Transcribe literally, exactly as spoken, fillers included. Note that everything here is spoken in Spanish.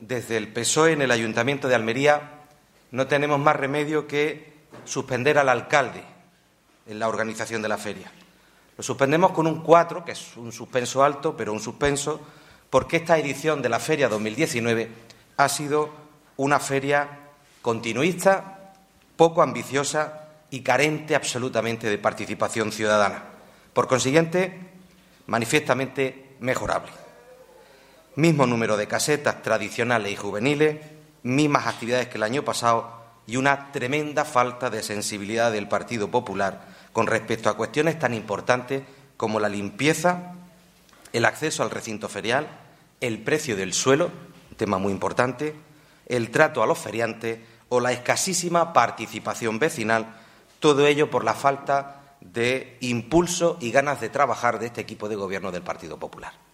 desde el P S O E en el Ayuntamiento de Almería no tenemos más remedio que suspender al alcalde en la organización de la feria. Lo suspendemos con un cuatro, que es un suspenso alto, pero un suspenso, porque esta edición de la Feria dos mil diecinueve ha sido una feria continuista, poco ambiciosa y carente absolutamente de participación ciudadana. Por consiguiente, manifiestamente mejorable. Mismo número de casetas tradicionales y juveniles, mismas actividades que el año pasado y una tremenda falta de sensibilidad del Partido Popular con respecto a cuestiones tan importantes como la limpieza, el acceso al recinto ferial, el precio del suelo, un tema muy importante, el trato a los feriantes o la escasísima participación vecinal, todo ello por la falta de impulso y ganas de trabajar de este equipo de gobierno del Partido Popular.